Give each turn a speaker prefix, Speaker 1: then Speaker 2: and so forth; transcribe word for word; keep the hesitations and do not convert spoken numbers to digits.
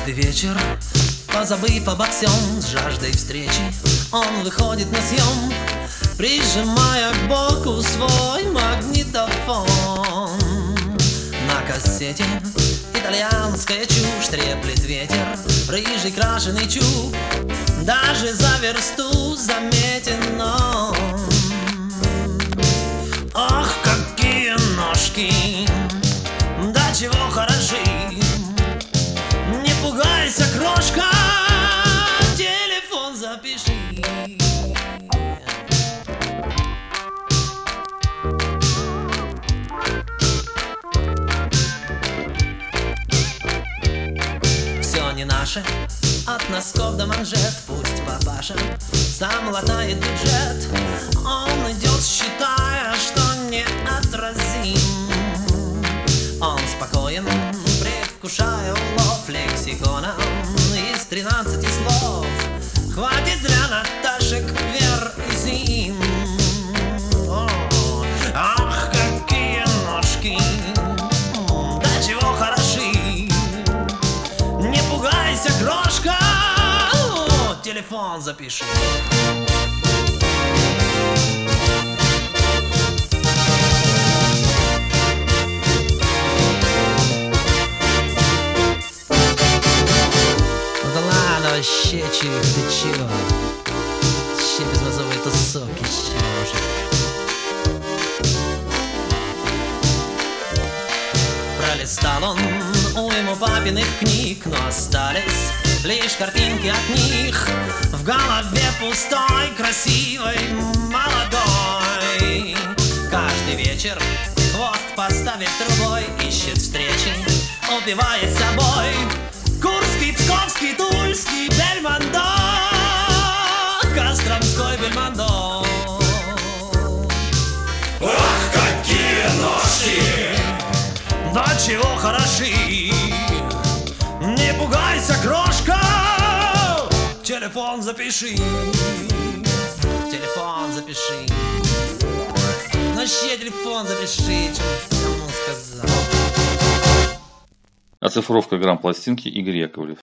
Speaker 1: Каждый вечер, позабыв обо всем, с жаждой встречи он выходит на съем, прижимая к боку свой магнитофон. На кассете итальянская чушь, треплет ветер, рыжий крашеный чуб, даже за версту заметен он. Ох, какие ножки, да чего хороши, не пугайся, крошка, телефон запиши. Все не наше, от носков до манжет, пусть папаша сам латает бюджет. Он идет, считая, что неотразим. Он спокоен, предвкушая улов лексикона из тринадцати слов. Хватит для Наташек, Вер и Зин. О, ах, какие ножки, да чего хороши, не пугайся, крошка, телефон запиши. Вообще, чего, ты чего? Вообще безмозовые тусовки, чего уже? Пролистал он уйму папиных книг, но остались лишь картинки от них. В голове пустой, красивой, молодой. Каждый вечер, хвост поставив трубой, ищет встречи, упиваясь собой. Курский, Псковский, Тульский, Бельмондо, Костромской Бельмондо.
Speaker 2: Ах, какие ножки,
Speaker 1: да чего хороши, не пугайся, крошка, телефон запиши. Телефон запиши. Вообще телефон запиши, что кому сказал.
Speaker 3: Оцифровка грамм пластинки Игорь Яковлев.